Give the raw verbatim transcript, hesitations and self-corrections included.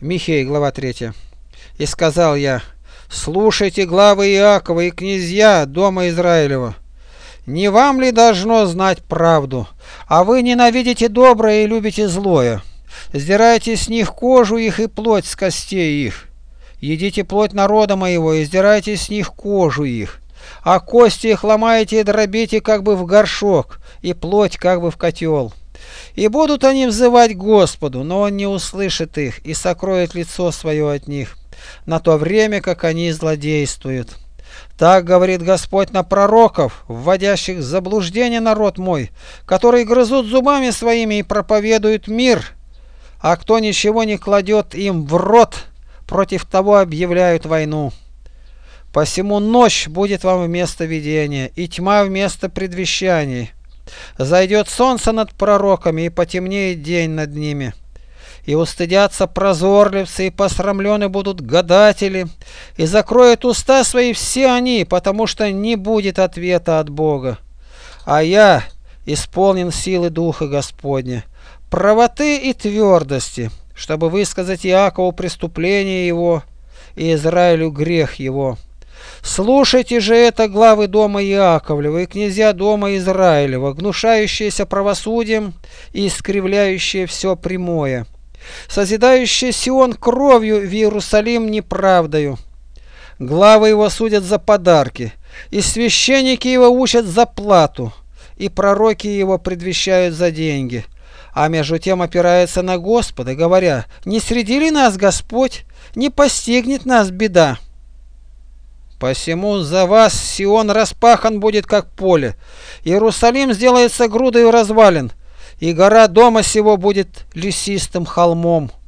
Михей, глава третья. «И сказал я: слушайте, главы Иакова и князья дома Израилева, не вам ли должно знать правду? А вы ненавидите доброе и любите злое. Сдирайте с них кожу их и плоть с костей их. Едите плоть народа моего и сдирайте с них кожу их. А кости их ломаете и дробите как бы в горшок, и плоть как бы в котел. И будут они взывать Господу, но Он не услышит их и сокроет лицо свое от них, на то время, как они злодействуют. Так говорит Господь на пророков, вводящих в заблуждение народ мой, которые грызут зубами своими и проповедуют мир, а кто ничего не кладет им в рот, против того объявляют войну. Посему ночь будет вам вместо видения, и тьма вместо предвещаний. Зайдет солнце над пророками, и потемнеет день над ними. И устыдятся прозорливцы, и посрамлены будут гадатели, и закроют уста свои все они, потому что не будет ответа от Бога. А я исполнен силы Духа Господня, правоты и твердости, чтобы высказать Иакову преступление его и Израилю грех его. Слушайте же это, главы дома Иаковлева и князья дома Израилева, гнушающиеся правосудием и искривляющие все прямое, созидающие Сион кровью в Иерусалим неправдою. Главы его судят за подарки, и священники его учат за плату, и пророки его предвещают за деньги, а между тем опираются на Господа, говоря: не среди ли нас Господь, не постигнет нас беда. Посему за вас Сион распахан будет, как поле, Иерусалим сделается грудою развалин, и гора дома сего будет лесистым холмом.